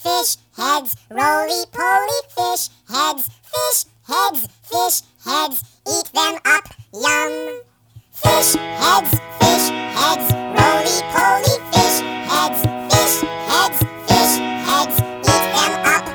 fish heads, roly-poly fish heads, eat them up, yum. Fish heads, roly-poly fish heads, eat them up,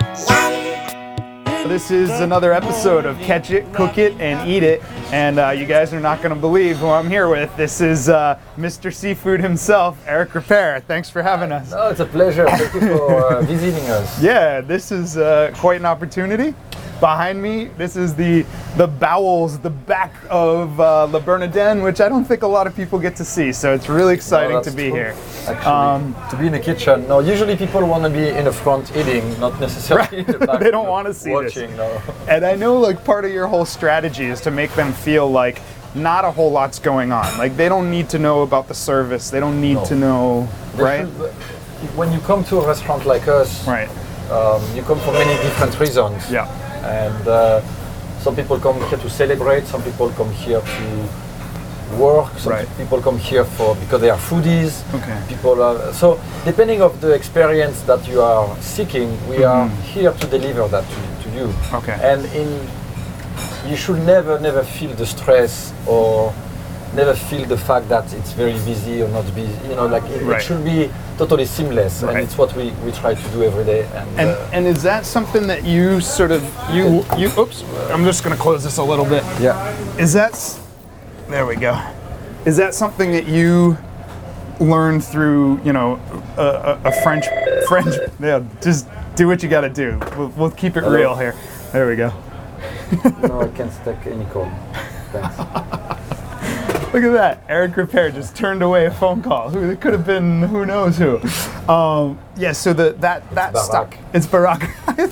yum. This is another episode of Catch It, Cook It, and Eat It, and you guys are not going to believe who I'm here with. This is Mr. Seafood himself, Eric Ripert. Thanks for having us. No, it's a pleasure. Thank you for visiting us. Yeah, this is quite an opportunity. Behind me, this is the bowels, the back of Le Bernardin, which I don't think a lot of people get to see. So it's really exciting to be true. here. Actually, to be in the kitchen. No, usually people want to be in the front eating, not necessarily in the back. They don't want to see watching, this. No. And I know like part of your whole strategy is to make them feel like not a whole lot's going on. Like they don't need to know about the service. They don't need to know, right? When you come to a restaurant like us, Right. You come for many different reasons. Yeah. And some people come here to celebrate, some people come here to work, some people come here because they are foodies. Okay. People are, so depending of the experience that you are seeking, we are here to deliver that to you. Okay. And you should never feel the stress or never feel the fact that it's very busy or not busy. You know, like it should be totally seamless, and it's what we try to do every day. And is that something that you sort of you oops, I'm just going to close this a little bit. Yeah. Is that there we go. Is that something that you learned through, you know, a French yeah, just do what you got to do. We'll keep it real here. There we go. No, I can't take any call. Thanks. Look at that. Eric Ripert just turned away a phone call. It could have been who knows who. Yeah, so that stuck. It's Barack.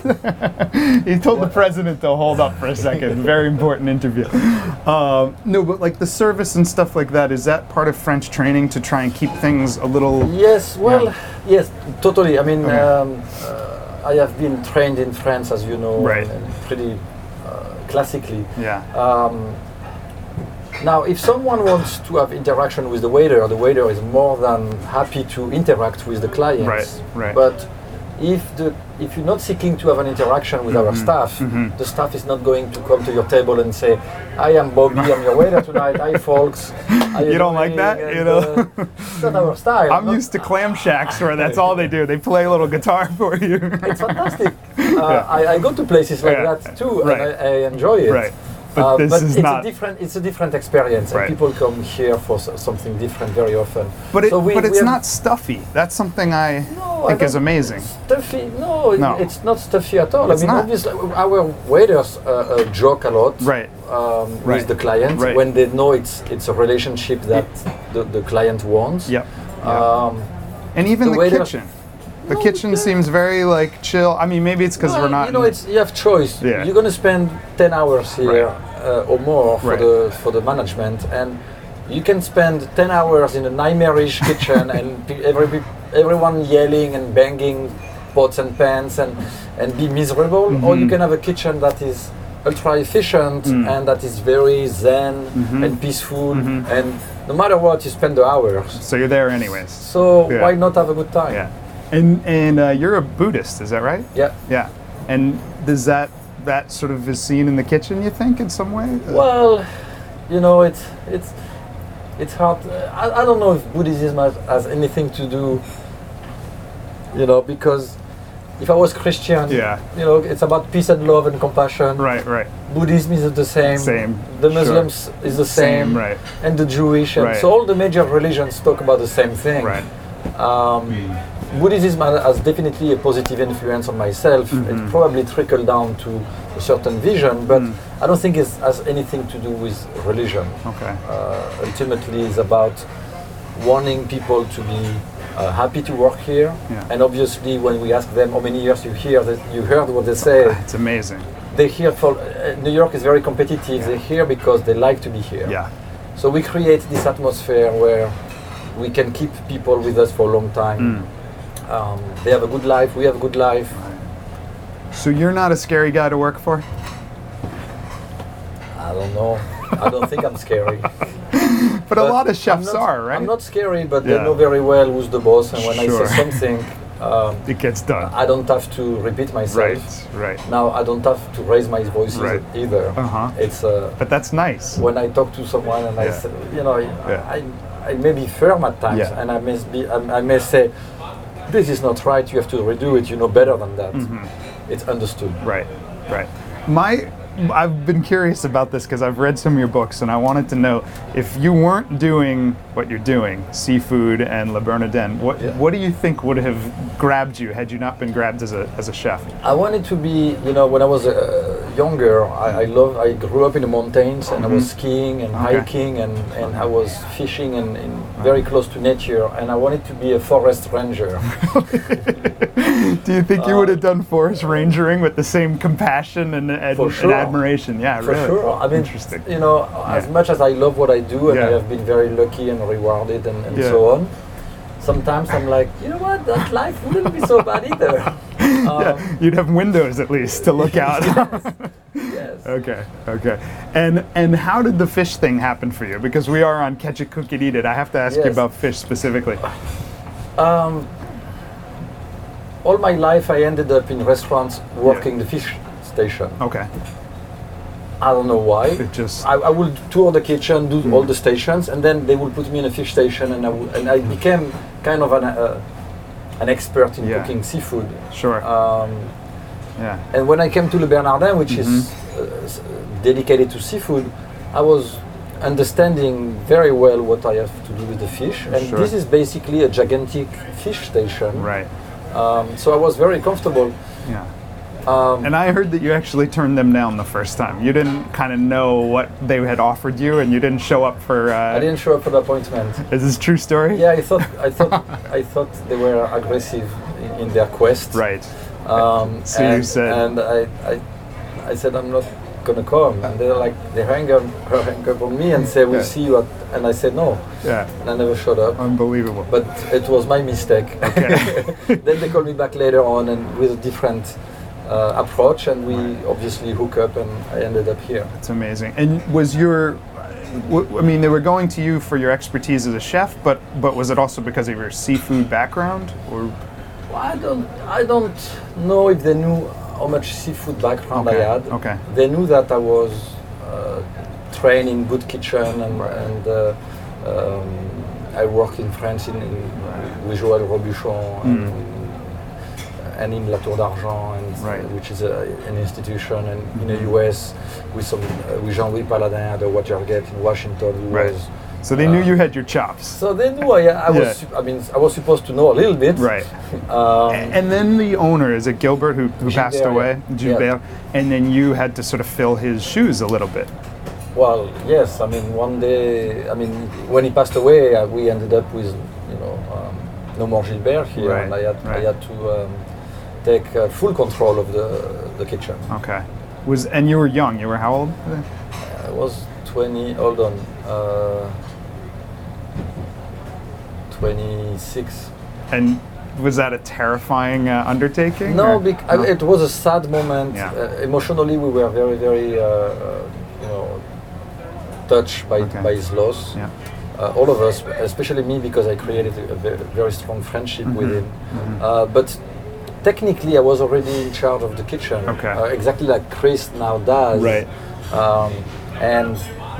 He told the president to hold up for a second. Very important interview. No, but like the service and stuff like that, is that part of French training to try and keep things a little... Yes, well, yes, totally. I mean, I have been trained in France, as you know, and pretty classically. Yeah. Now, if someone wants to have interaction with the waiter is more than happy to interact with the clients. Right. But if you're not seeking to have an interaction with our staff, the staff is not going to come to your table and say, "I am Bobby, I'm your waiter tonight. Hi, folks." You don't like that, you know? It's not our style. I'm used to clam shacks where that's all they do. They play a little guitar for you. It's fantastic. I go to places like that too, and I enjoy it. Right. But this is not. It's a different experience, and people come here for something different very often. But it's not stuffy. That's something I think is amazing. Stuffy? No, it's not stuffy at all. It's not. Obviously, our waiters joke a lot with the client when they know it's a relationship that the client wants. Yep. And even the kitchen. The kitchen seems very like chill. I mean, maybe it's because we're not. You know, you have choice. Yeah. You're going to spend 10 hours here or more for the management, and you can spend 10 hours in a nightmarish kitchen and everyone yelling and banging pots and pans and be miserable, or you can have a kitchen that is ultra efficient and that is very zen and peaceful, and no matter what, you spend the hours. So you're there anyways. So why not have a good time? Yeah. And you're a Buddhist, is that right? Yeah. Yeah. And does that sort of is seen in the kitchen, you think, in some way? Well, you know, it's hard. I don't know if Buddhism has anything to do, you know, because if I was Christian, you know, it's about peace and love and compassion. Right. Buddhism is the same. The Muslims is the same. Right. And the Jewish. And so all the major religions talk about the same thing. Right. Buddhism has definitely a positive influence on myself. It probably trickled down to a certain vision, but I don't think it has anything to do with religion. Okay. Ultimately, it's about wanting people to be happy to work here. Yeah. And obviously, when we ask them how many years you heard what they say. It's amazing. They here for New York is very competitive. They're here because they like to be here. Yeah. So we create this atmosphere where we can keep people with us for a long time. They have a good life, we have a good life. So you're not a scary guy to work for? I don't know. I don't think I'm scary. But a lot of chefs are, right? I'm not scary, but they know very well who's the boss, and when I say something, It gets done. I don't have to repeat myself. Right. Now I don't have to raise my voice Right. either. It's But that's nice. when I talk to someone and I Yeah. say, you know, I may be firm at times, Yeah. and I may say, this is not right. You have to redo it. You know better than that. It's understood. Right. I've been curious about this because I've read some of your books, and I wanted to know if you weren't doing what you're doing, seafood and Le Bernardin, what do you think would have grabbed you had you not been grabbed as a chef? I wanted to be, you know, when I was younger, I grew up in the mountains, and I was skiing and hiking, and I was fishing and very close to nature, and I wanted to be a forest ranger. Do you think you would have done forest rangering with the same compassion and sure. admiration? Yeah, For really. sure. I mean, Interesting. you know, as much as I love what I do, and I Yeah. have been very lucky and rewarded and Yeah. so on, sometimes I'm like, you know what, that life wouldn't be so bad either. Yeah, you'd have windows at least to look out. Yes. Okay. And how did the fish thing happen for you? Because we are on Catch It, Cook It, Eat It. I have to ask you Yes. about fish specifically. All my life, I ended up in restaurants working the fish station. Okay. I don't know why. It just I would tour the kitchen, do all the stations, and then they would put me in a fish station, and I became kind of an expert in cooking seafood. sure. Yeah. And when I came to Le Bernardin, which is dedicated to seafood, I was understanding very well what I have to do with the fish. And Sure. this is basically a gigantic fish station. Right. So I was very comfortable. Yeah. And I heard that you actually turned them down the first time. You didn't kind of know what they had offered you, and you didn't show up for. I didn't show up for the appointment. Is this a true story? Yeah, I thought they were aggressive in their quest. Right. So and, you said. and I said I'm not gonna come, and they're like they hang up on me and say we'll see you at, and I said no, Yeah. and I never showed up. Unbelievable. But it was my mistake. Okay. Then they called me back later on and with a different approach, and we obviously hook up, and I ended up here. It's amazing. And was your, I mean, they were going to you for your expertise as a chef, but was it also because of your seafood background, or? Well, I don't know if they knew how much seafood background I had. Okay. They knew that I was trained in good kitchen, and I worked in France with Joël Robuchon and in La Tour d'Argent, which is an institution, and in the US with Jean-Louis Paladin at the Watergate in Washington. Who was, so they knew you had your chops. so they knew I was. I mean, I was supposed to know a little bit. Right. And then the owner, is it Gilbert who passed Gilbert, away? yeah. Gilbert. And then you had to sort of fill his shoes a little bit. Well, yes. I mean, one day, when he passed away, we ended up with, no more Gilbert here, Right, and I right. had to take full control of the kitchen. Okay. And you were young. You were how old? I was 20. Hold on. 26. And was that a terrifying undertaking? No, or- it was a sad moment. Yeah. Emotionally, we were very, very, touched by his loss. Yeah. All of us, especially me, because I created a very strong friendship with him. But technically, I was already in charge of the kitchen, Okay. exactly like Chris now does. Right. And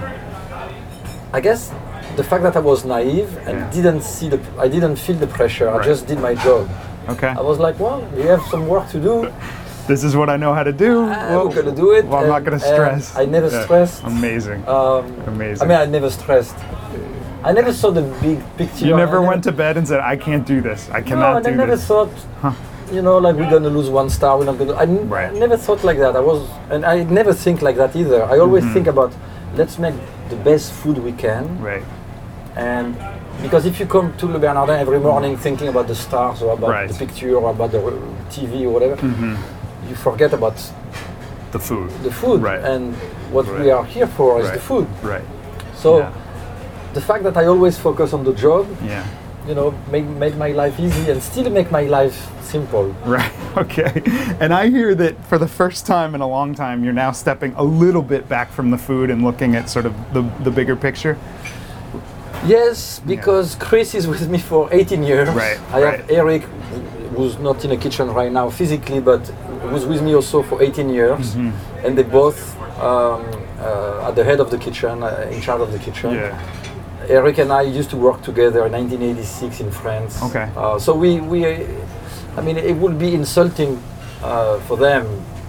I guess the fact that I was naive and I didn't feel the pressure. I Right. just did my job. Okay. I was like, well, we have some work to do. This is what I know how to do. We're gonna do it. Well, I'm not gonna and stress. I never Yeah. stressed. Amazing. Amazing. I mean, I never stressed. I never saw the big picture. You never I went to bed and said, "I can't do this. I No, cannot and I do never this." thought, like we're gonna lose 1 star. We're not gonna. I Right. never thought like that. And I never think like that either. I always think about, let's make the best food we can. Right. And because if you come to Le Bernardin every morning thinking about the stars or about Right. the picture or about the TV or whatever, you forget about The food. the food. Right. And what Right. we are here for is Right. the food. Right. So Yeah. the fact that I always focus on the job, Yeah. made my life easy and still make my life simple. Right. Okay. And I hear that for the first time in a long time, you're now stepping a little bit back from the food and looking at sort of the bigger picture. Yes, because Chris is with me for 18 years. Right, I right. have Eric. who's not in a kitchen right now physically, but was with me also for 18 years, and they both at the head of the kitchen, in charge of the kitchen. Yeah. Eric and I used to work together in 1986 in France. Okay. So I mean, it would be insulting for them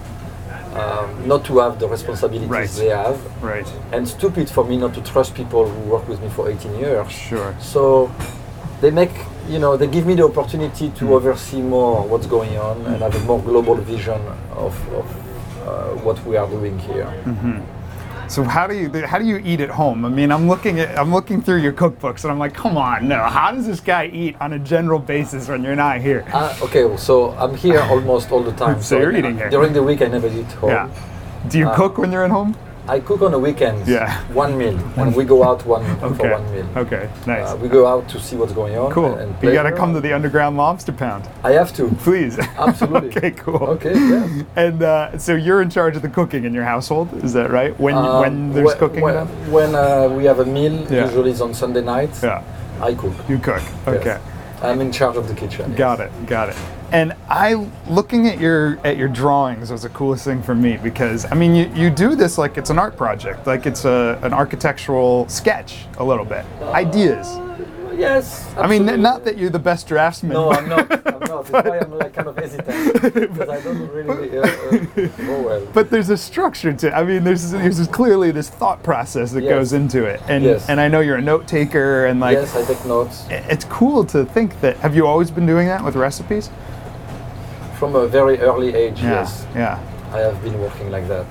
not to have the responsibilities Right. they have, Right. and stupid for me not to trust people who work with me for 18 years. Sure. So they they give me the opportunity to oversee more what's going on and have a more global vision of what we are doing here. So how do you eat at home? I mean, I'm looking through your cookbooks and I'm like, come on, no. How does this guy eat on a general basis when you're not here? Okay, so I'm here almost all the time. So you're eating here. During the week, I never eat home. Yeah. Do you cook when you're at home? I cook on the weekends. Yeah. One meal, and we go out for one meal. Okay. Nice. We go out to see what's going on. Cool. And You got to play. come to the Underground Lobster Pound. I have to. Please. Absolutely. Okay, cool. Okay. Yes. And so you're in charge of the cooking in your household, is that right? When there's cooking done? When we have a meal, Yeah. usually it's on Sunday nights. Yeah. I cook. You cook. Okay. Yes. I'm in charge of the kitchen. Got it. And looking at your drawings was the coolest thing for me because I mean you do this like it's an art project, like it's an architectural sketch a little bit, ideas. Yes. I mean, absolutely. not that you're the best draftsman. No, but- I'm not. That's why I'm like kind of hesitant because I don't really go well. But there's a structure to. I mean, there's clearly this thought process that Yes. goes into it, and Yes. and I know you're a note taker, and like Yes, I take notes it's cool to think that. Have you always been doing that with recipes? from a very early age. Yeah. Yes, Yeah. I have been working like that.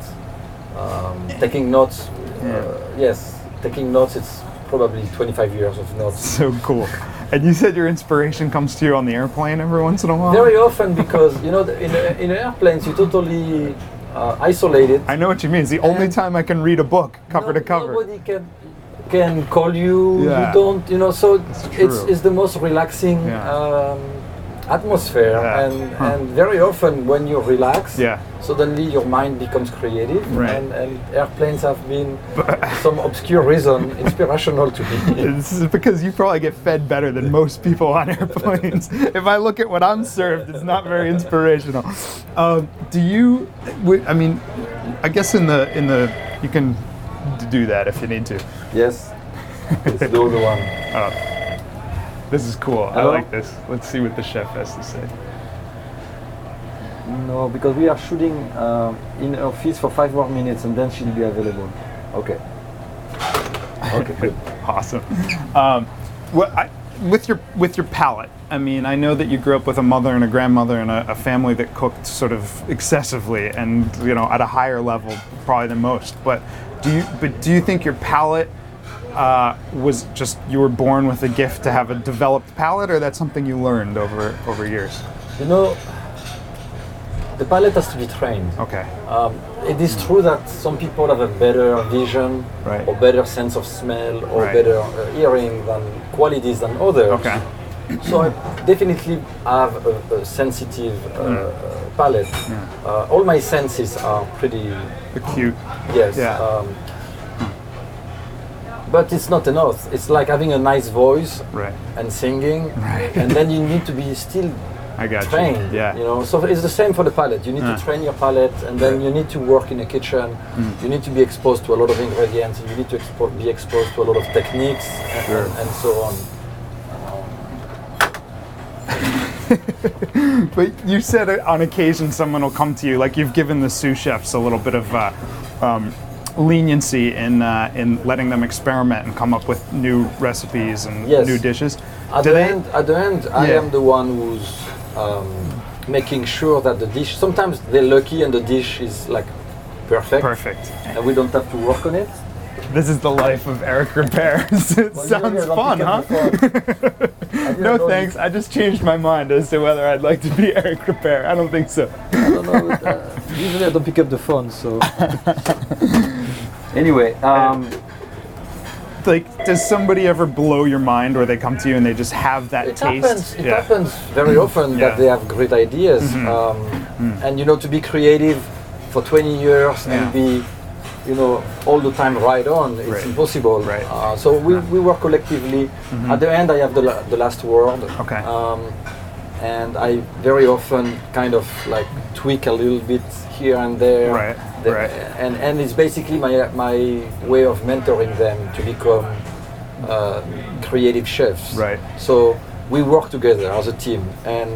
Taking notes. Yes, taking notes. It's probably 25 years of notes. So cool. And you said your inspiration comes to you on the airplane every once in a while? Very often because in airplanes you totally isolated. I know what you mean. It's the only And time I can read a book cover to cover. Nobody can call you. Yeah. You don't. So true. it's the most relaxing Yeah. atmosphere, Yeah. and very often when you relax, Yeah. suddenly your mind becomes creative, Right. and airplanes have been some obscure reason inspirational to me. This is because you probably get fed better than most people on airplanes. If I look at what I'm served, it's not very inspirational. I mean, I guess in the you can do that if you need to. Yes, it's the other one. This is cool. I Hello? like this. Let's see what the chef has to say. No, because we are shooting in her office for 5 more minutes, and then she'll be available. Okay. Okay, good. Awesome. With your palate, I mean, I know that you grew up with a mother and a grandmother and a family that cooked sort of excessively and at a higher level probably than most. But do you think your palate was just you were born with a gift to have a developed palate, or that's something you learned over years? The palate has to be trained. Okay. It is true that some people have a better vision, Right. or better sense of smell, or Right. better hearing than qualities than others. Okay. So I definitely have a sensitive palate. All my senses are pretty, Acute. yes. Yeah. But it's not enough. It's like having a nice voice Right. and singing, Right. and then you need to be still I got trained. you. Yeah. So it's the same for the palate. You need to train your palate, and then you need to work in a kitchen. You need to be exposed to a lot of ingredients. And you need to be exposed to a lot of techniques and so on. But you said on occasion someone will come to you, like you've given the sous chefs a little bit of leniency in letting them experiment and come up with new recipes and Yes. new dishes. At the end, I Yeah. am the one who's making sure that the dish. Sometimes they're lucky and the dish is like perfect, Perfect. and we don't have to work on it. This is the life of Eric Repairs. It sounds fun, huh? No thanks. I just changed my mind as to whether I'd like to be Eric Repair. I don't think so. I don't know. Usually I don't pick up the phone, so. Anyway, Like, does somebody ever blow your mind where they come to you and they just have that it taste? happens very often Yeah. that they have great ideas, and to be creative for 20 years Yeah. and be, all the time right on. It's Right. impossible. Right. So we work collectively. At the end, I have the last word. Okay. and I very often kind of like tweak a little bit here and there. Right. And it's basically my way of mentoring them to become creative chefs. Right. So we work together as a team, and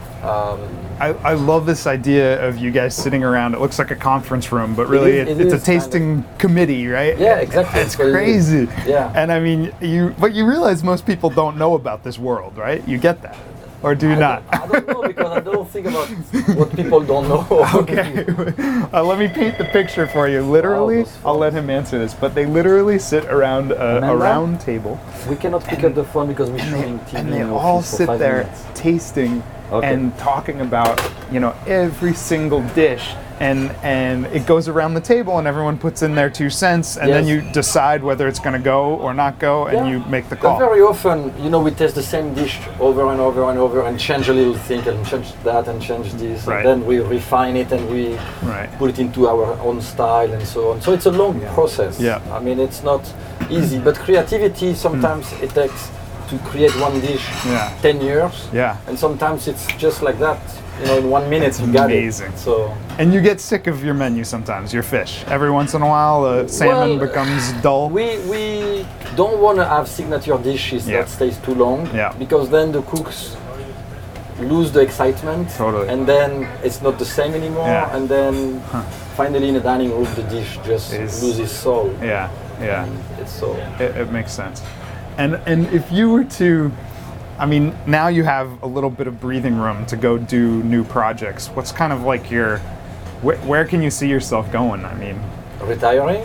I love this idea of you guys sitting around. It looks like a conference room, but really it it's a is tasting committee, right? Yeah, exactly. It's That's what it is. crazy. Yeah. And I mean, but you realize most people don't know about this world, right? You get that, or do you not? I don't know, because I don't think about what people don't know. Okay, let me paint the picture for you. Literally, that's I'll let him answer this, but they literally sit around a Amanda? round table, We cannot pick up the phone because we're shooting TV and they in the all office for sit 5 there minutes. tasting Okay. and talking about, every single dish, and it goes around the table, and everyone puts in their 2 cents, and then Yes. you decide whether it's going to go or not go, and Yeah. you make the But call. very often, we taste the same dish over and over and over, and change a little thing, and change that, and change this, Right. and then we refine it, and we Right. put it into our own style, and so on. So it's a long process. Yeah. I mean, it's not easy, but creativity sometimes it takes to create one dish Yeah. 10 years, Yeah. and sometimes it's just like that. In 1 minute you got amazing. it. So And you get sick of your menu sometimes, your fish. Every once in a while, the salmon Well, becomes dull. we don't want to have signature dishes Yeah. that stays too long, Yeah. because then the cooks lose the excitement, Totally. and then it's not the same anymore, Yeah. and then finally in the dining room the dish just Is- loses soul. Yeah, yeah. It's so It makes sense. And if you were to, I mean, now you have a little bit of breathing room to go do new projects. What's kind of like where can you see yourself going? I mean, retiring.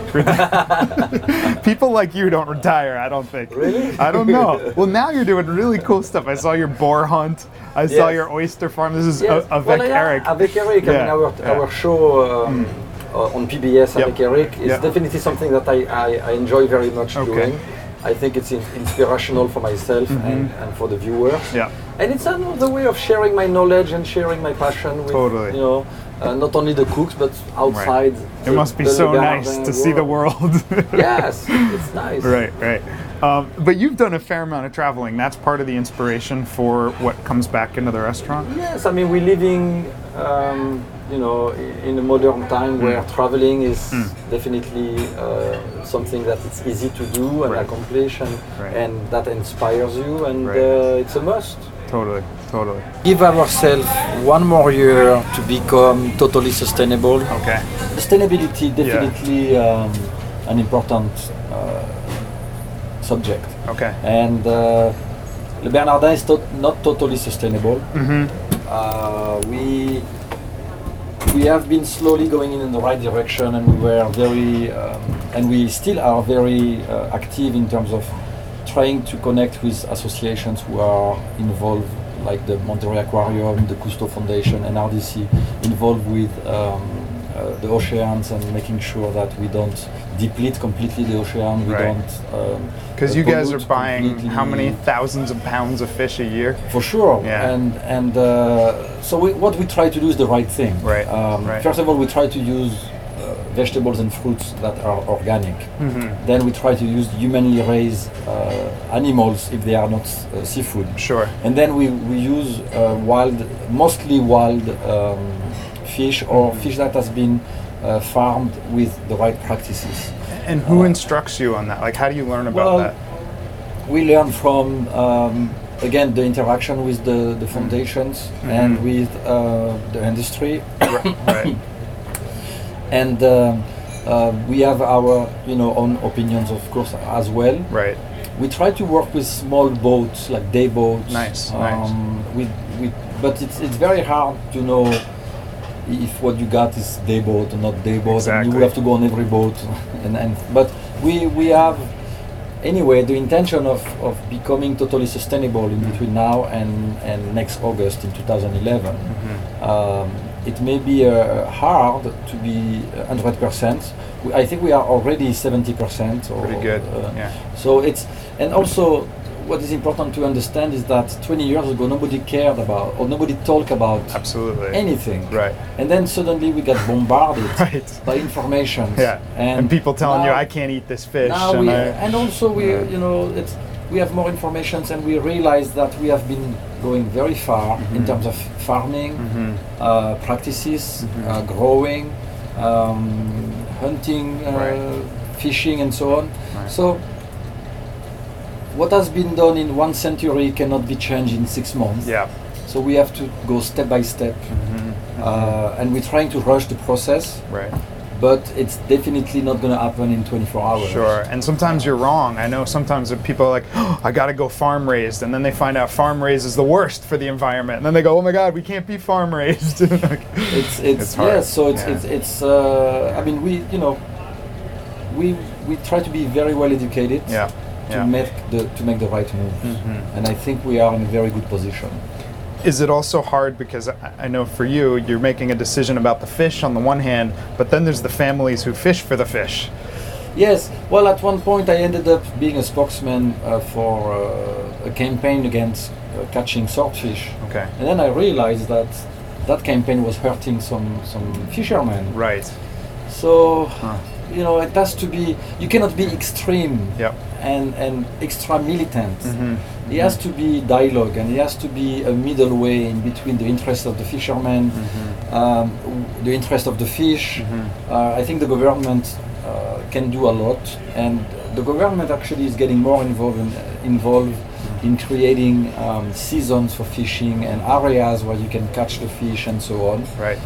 people like you don't retire, I don't think. Really? I don't know. Well, now you're doing really cool stuff. I saw your boar hunt. I saw Yes. your oyster farm. This is Yes. Avec Well, yeah, Eric. Avec Eric. I Yeah, mean, yeah. our show on PBS, Yep. Avec Eric, is Yep. definitely something that I enjoy very much Okay. doing. I think it's inspirational for myself and for the viewers. Yeah. And it's another way of sharing my knowledge and sharing my passion with, Totally. not only the cooks, but outside. It must be so nice to see the world. Yes, it's nice. Right. But you've done a fair amount of traveling. That's part of the inspiration for what comes back into the restaurant? Yes, I mean, we're living, in a modern time where traveling is definitely something that it's easy to do and Right. accomplish, Right. and that inspires you, and Right. it's a must. Totally. Give ourselves 1 more year to become totally sustainable. Okay. Sustainability definitely an important subject. Okay. And Le Bernardin is not totally sustainable. We have been slowly going in the right direction, and we were very, and we still are very active in terms of trying to connect with associations who are involved, like the Monterey Aquarium, the Cousteau Foundation, and RDC, involved with the oceans, and making sure that we don't deplete completely the ocean. We Right. don't. Because you guys are pollute buying completely. how many thousands of pounds of fish a year? For sure. Yeah. And so what we try to do is the right thing. Right, right. First of all, we try to use vegetables and fruits that are organic. Then we try to use humanly raised animals if they are not seafood. Sure. And then we use mostly wild fish, or fish that has been farmed with the right practices. And who instructs you on that? Like, how do you learn about Well, that? We learn from, again, the interaction with the foundations and with the industry. Right. And we have our own opinions, of course, as well. Right. We try to work with small boats, like day boats. Nice. But it's very hard to know if what you got is day boat or not day boat. And Exactly. you have to go on every boat. But we have, anyway, the intention of becoming totally sustainable in between now and next August in 2011. It may be hard to be 100%. I think we are already 70%. Pretty good. Yeah. So and also what is important to understand is that 20 years ago nobody cared about, or nobody talked about Absolutely. anything. Right. And then suddenly we got bombarded Right. by information. Yeah. And people telling you now- I can't eat this fish. now and we, I- and also we, we have more information, and we realize that we have been going very far in terms of farming practices, growing, hunting, fishing, and so on. Right. So what has been done in 1 century cannot be changed in 6 months. Yeah. So we have to go step by step, and we're trying to rush the process. Right. But it's definitely not going to happen in 24 hours. Sure, and sometimes you're wrong. I know sometimes people are like, oh, I got to go farm raised, and then they find out farm raised is the worst for the environment, and then they go, oh my God, we can't be farm raised. It's hard. yes. So it's I mean, we try to be very well educated to make the right move, and I think we are in a very good position. Is it also hard because I know for you, you're making a decision about the fish on the one hand, but then there's the families who fish for the fish. Yes. Well, at one point I ended up being a spokesman for a campaign against catching swordfish. Okay. And then I realized that that campaign was hurting some fishermen. Right. So, it has to be. You cannot be extreme. Yep. And extra militant. It has to be dialogue, and it has to be a middle way in between the interest of the fishermen, the interest of the fish. I think the government can do a lot, and the government actually is getting more involved in creating seasons for fishing and areas where you can catch the fish and so on. Right.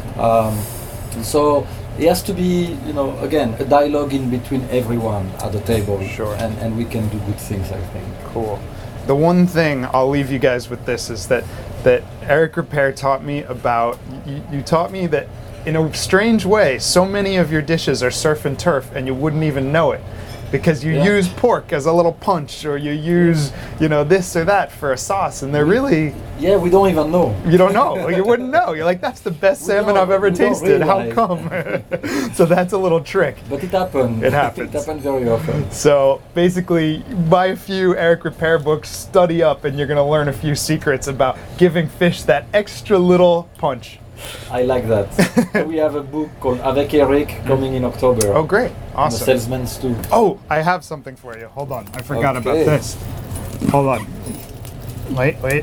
So it has to be, again, a dialogue in between everyone at the table. Sure. And we can do good things, I think. Cool. The one thing I'll leave you guys with this is that Eric Ripert taught me about, you taught me that in a strange way, so many of your dishes are surf and turf and you wouldn't even know it. Because you use pork as a little punch, or you use, this or that for a sauce, and they're really... Yeah, we don't even know. You don't know. You wouldn't know. You're like, that's the best salmon I've ever tasted. How come? So that's a little trick. But it happened. It happens. It happened very often. So basically, buy a few Eric Ripert books, study up, and you're going to learn a few secrets about giving fish that extra little punch. I like that. We have a book called Avec Eric coming in October. Oh, great. Awesome. The Salesman's too. Oh, I have something for you. Hold on. I forgot about this. Hold on. Wait.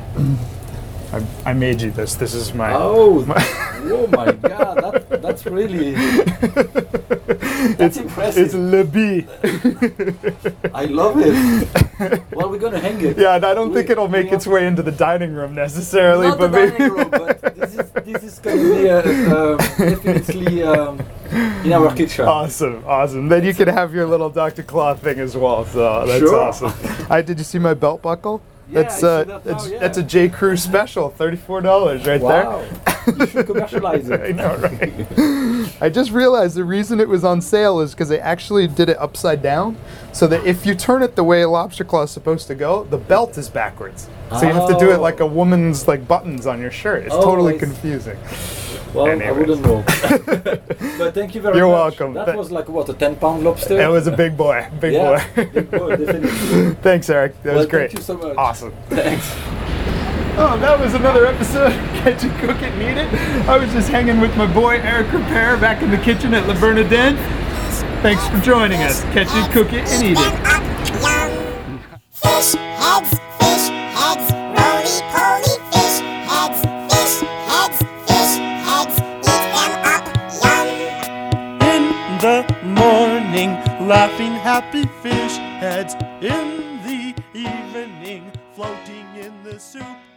I made you this. This is my... Oh my God. That's really... That's impressive. It's Le Bee. I love it. Well, we're going to hang it. Yeah, and I don't think it'll make its way into the dining room necessarily. Not but the dining room, but this is going to be definitely in our kitchen. Awesome. Then you can have your little Dr. Claw thing as well. So that's awesome. Did you see my belt buckle? Yeah, That's a J. Crew special, $34 right wow. You should commercialize it. I know, right? I just realized the reason it was on sale is because they actually did it upside down, so that if you turn it the way a lobster claw is supposed to go, the belt is backwards. So you have to do it like a woman's buttons on your shirt. It's totally confusing. Well, Anyways. I wouldn't know. But thank you very much. You're welcome. That was like, what, a 10-pound lobster? It was a big boy. Big boy. Big boy, definitely. Thanks, Eric. That was great. Thank you so much. Awesome. Thanks. Oh, that was another episode of Catch It, Cook It, and Eat It. I was just hanging with my boy Eric Ripert back in the kitchen at Le Bernardin. Thanks for joining us. Catch it, cook it, and eat it. Yum. Fish heads, roly-poly fish heads, eat them up, yum. In the morning, laughing happy fish heads. In the evening, floating in the soup.